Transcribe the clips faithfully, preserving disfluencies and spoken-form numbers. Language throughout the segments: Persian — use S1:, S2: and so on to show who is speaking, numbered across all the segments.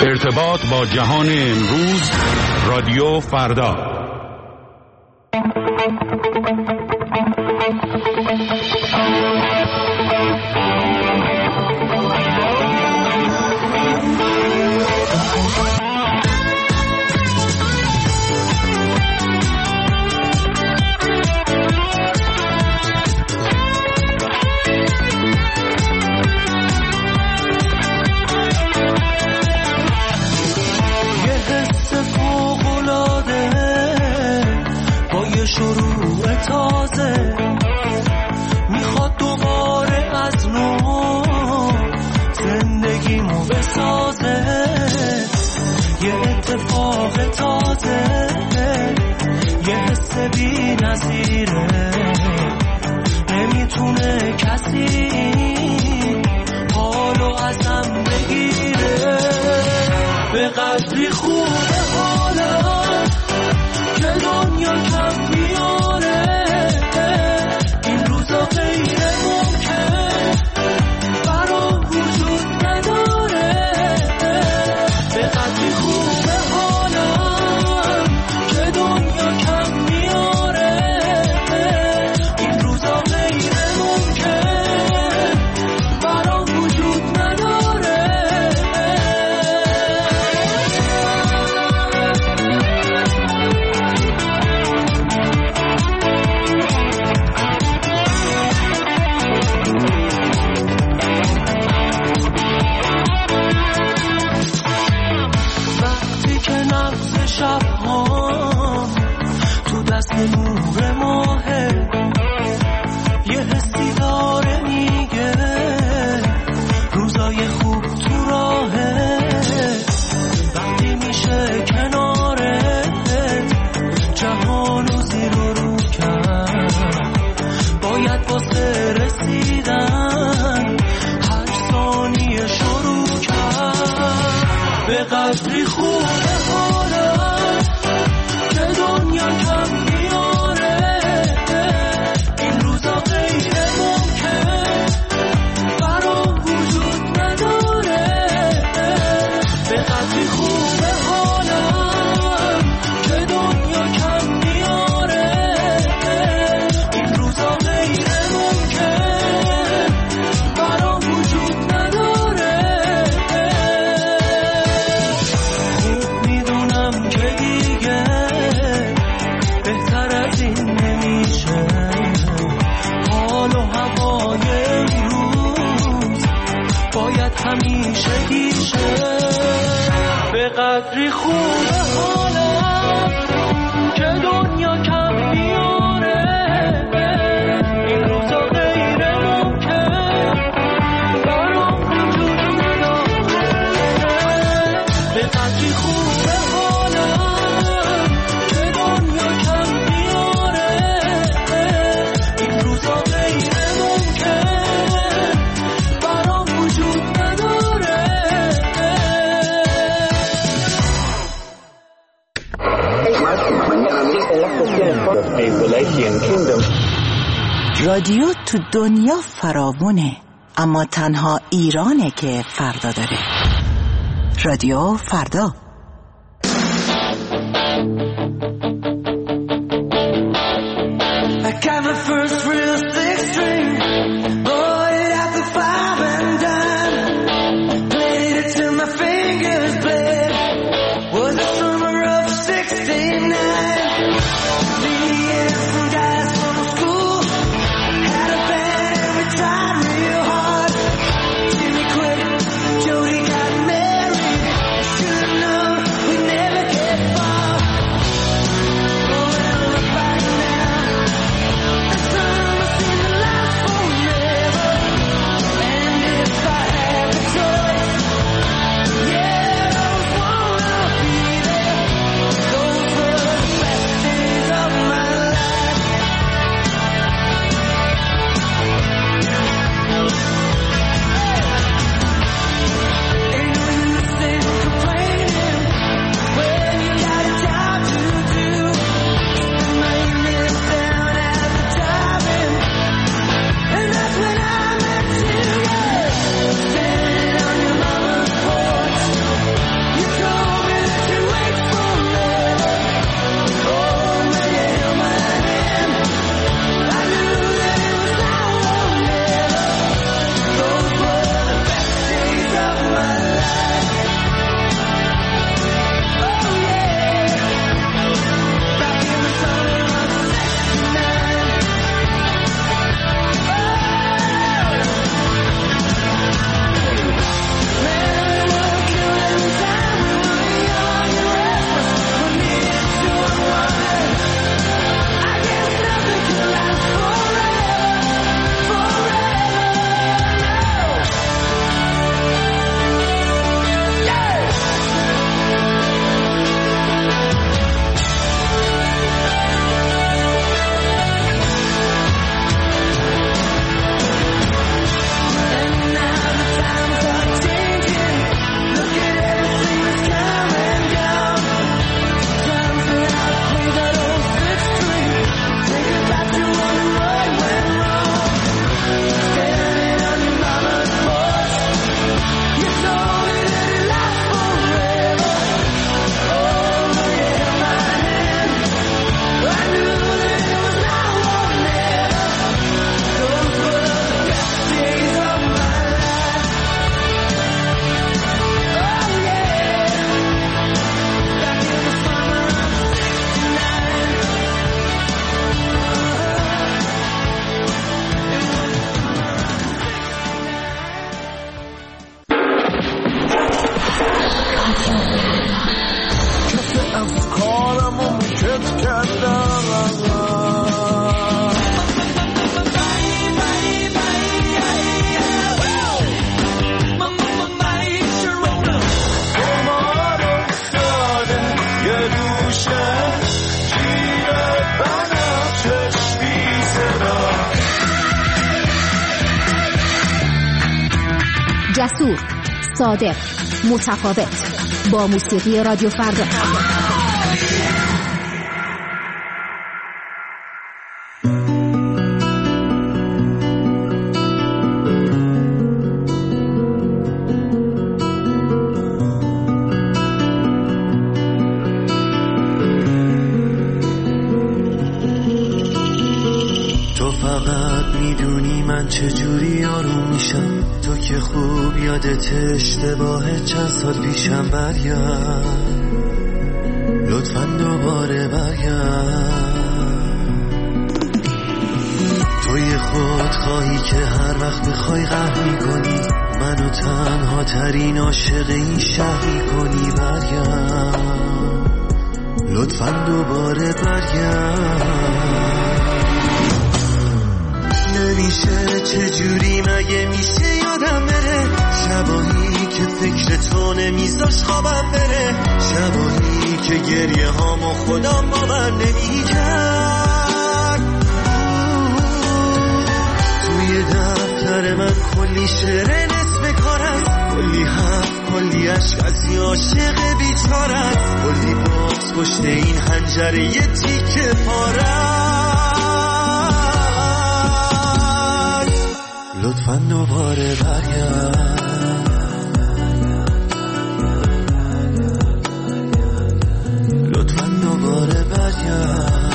S1: ارتباط با جهان امروز، رادیو فردا.
S2: شروع تازه میخواد دوباره از نو زندگیمو بسازه، یه اتفاق تازه، یه حس بی نظیره، نمیتونه کسی حالو ازم بگیره. به قدری خوبه حالم که دنیا کم میاره، این روزا غیر ممکن برام وجود نداره. به قدری خوبه حالم که دنیا کم میاره، این روزا غیر ممکن برام وجود نداره. شب‌ها تو دست نور ماهه، یه حسی داره میگه روزای خوب تو راهه. وقتی میشه کنارت جهانو زیر و رو کرد، باید واسه رسیدن هر ثانیه شروع کرد. به قدری خوبه حالم که دنیا کم میاره، این روزا غیر ممکن برام وجود نداره. به قدری خوبه حالم که دنیا کم میاره، این روزا غیر ممکن برام وجود نداره. خوب میدونم که دیگه بهتر از این نمیشه، حال و هوای امروز باید همیشه گیشه. به قدری خوبه حالم که دنیا کم میاره، این روزا غیر ممکن برام وجود نداره. به قدری خوبه حالم که دنیا کم میاره، این روزا غیر ممکن برام وجود نداره.
S3: رادیو تو دنیا فراوونه، اما تنها ایرانه که فردا داره. رادیو فردا.
S2: I got my first real six string, bought it at the five and dime, played it till my fingers bled, was the summer of sixty-nine. Me and some guys from school had a band and we tried real hard. Jimmy quit, Jody got married, should've known کسی از کارم و مکت کردم
S4: جسور، صادق، متفاوت، با موسیقی رادیو فردا.
S2: تو فقط میدونی من چجوری آروم میشم، تو که خوب یادت اشتباه چند سال پیشم. برگرد لطفاً دوباره برگرد. توی خود خواهی که هر وقت بخوای قهر میکنی، منو تنها ترین عاشق این شهر میکنی. برگرد لطفاً دوباره برگرد. نمیشه چجوری مگه میشه یادم بره، شبایی که فکر تو نمیذاش خوابم بره، شبایی که گریه هامو خودم باور نمیکرد. توی دفتر من کلی شعر نصف کار است، کلی حرف کلی عشق از یه عاشق بیچاره است، کلی باز پشت این حنجره یه تیکه پاره. لطفاً دوباره برگرد. لطفاً دوباره برگرد.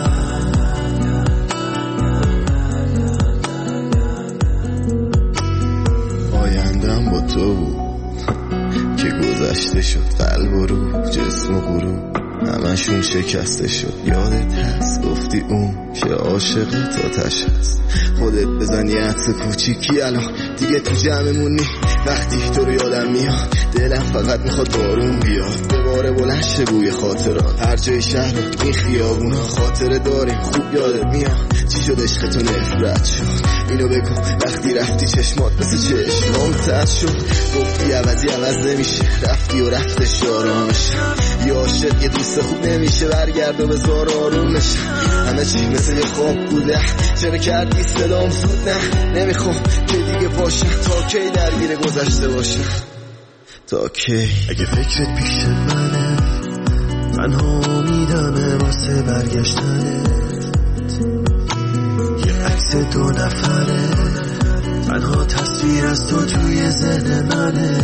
S5: آیندم با تو بود که گذشته شد، قلب و روح جسم و غروب همشون شکسته شد. یادت هست گفتی اون که عاشق تاتش هست، خودت بزن یه عطر کوچیکی الان دیگه تو جمعمونی. وقتی تو رو یادم میاد دلم فقط میخواد بارون بیاد، دوباره بلند شه بوی خاطرات. هر جای شهر این خیابونا خاطره داریم، خوب یادت میاد چی شد عشق تو نفرت شد. اینو بگو وقتی رفتی چشمات مثل چشمام تر شد، گفتی عوضی عوض نمیشه، رفتی و رفتش آرامشم. یه عاشق یه دوست خوب نمیشه، برگرد و بذار آرومشم. همه چی مثل یه خواب بوده، چرا کردی صدام زود؟ نه نمیخوام که دیگه باشم، تا کی درگیر گذشته باشم، تا کی؟
S2: اگه فکرت پیش منه تنها امیدمه واسه برگشتنت، یه عکس دو نفره تنها تصویر از تو توی ذهن منه.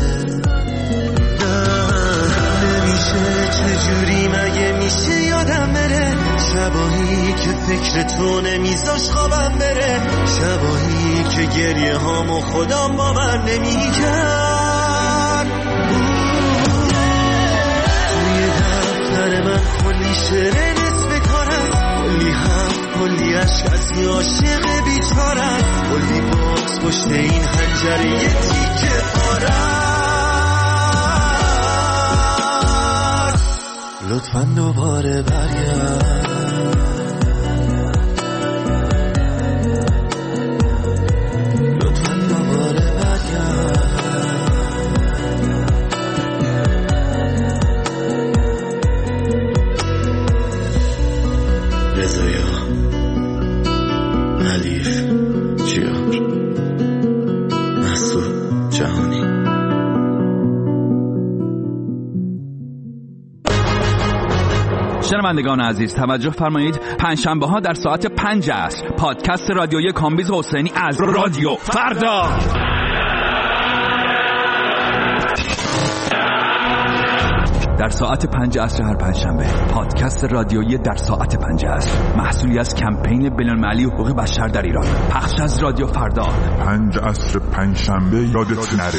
S2: نمیشه چجوری مگه میشه یادم بره، شبایی که فکر تو نمیذاش خوابم بره، شبایی که گریه هامو خودم باور نمیکرد. توی دفتر من کلی شعر نصف کار است، کلی حرف کلی عشق از یه عاشق بیچاره است، کلی باکس پشت این حنجره یه تیکه پاره. لطفاً دوباره برگرد. لطفاً دوباره برگرد. رضایا حلیف چیار مسعود جهانی.
S1: شنوندگان عزیز توجه فرمایید، پنجشنبه ها در ساعت پنج عصر پادکست رادیویی کامبیز حسینی از رادیو فردا. در ساعت پنج عصر هر پنجشنبه پادکست رادیویی در ساعت پنج عصر، محصولی از کمپین بین‌المللی حقوق بشر در ایران، پخش از رادیو فردا.
S6: پنج عصر پنجشنبه یادت نره.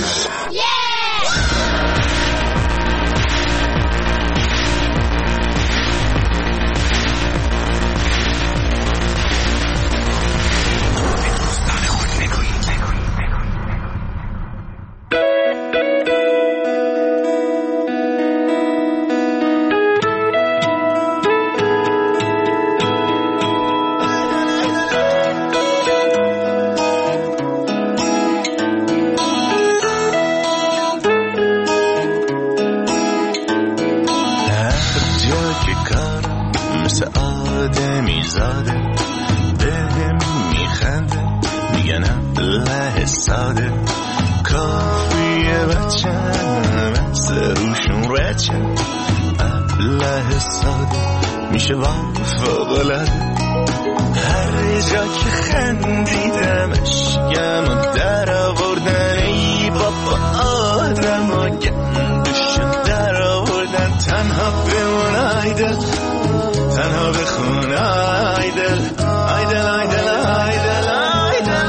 S5: ساده بهم میخنده میگن ابله ساده کافیه بچم مثل روشون رچم ابله ساده میشه وام فوق‌العاده هر جا که خندیدمش گم و در آوردن ای بابا آدم و گندشو در آوردن تنها بمون آیدل تنها بخون آیدل آیدل آیدل آیدل آیدل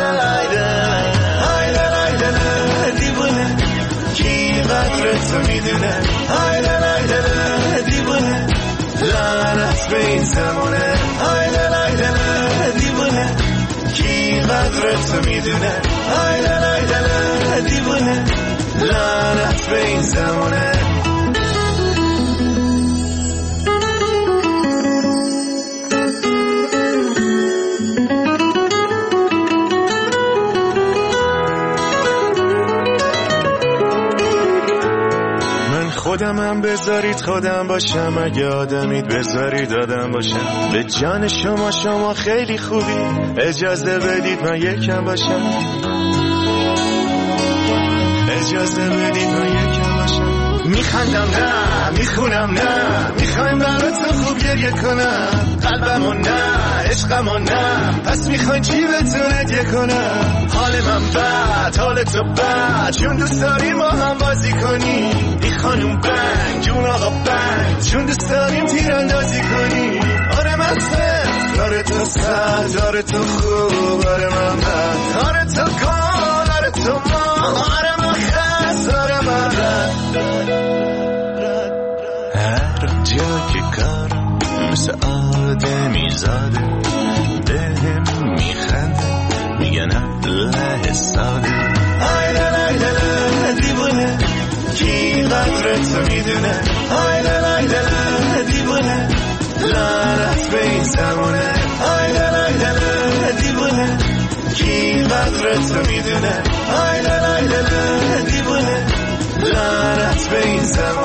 S5: آیدل آیدل آیدل دیوونه کی قدر تو میدونه آیدل آیدل دیوونه لعنت به این زمونه آیدل آیدل دیوونه کی قدر تو میدونه آیدل آیدل دیوونه لعنت به این زمونه خودمم بذارید خودم باشم اگه آدمید بذارید آدم باشم به جان شما شما خیلی خوبی اجازه بدید من یکم باشم اجازه بدید من یکم باشم میخندم نه میخونم نه میخوایم برای تو خوب گریه کنم قلبمو نه عشقمو نه پس میخواین چی بهتون هدیه کنم حال من بد حال تو بد چون دوست داریم با هم بازی کنیم بی خانوم بنگ جون آقا بنگ چون دوست داریم تیراندازی کنیم آره من سر آره تو سر آره تو خوب آره من بد آره تو کن آره تو ما آره من خست آره من رد هر جا که کارم مثل آدمی زاده بهم میخنده میگن ابله ساده آیدل آیدل دیوونه کی قدر تو میدونه آیدل آیدل دیوونه لعنت به این زمونه آیدل آیدل دیوونه کی قدر تو میدونه آیدل آیدل دیوونه لعنت به این زمونه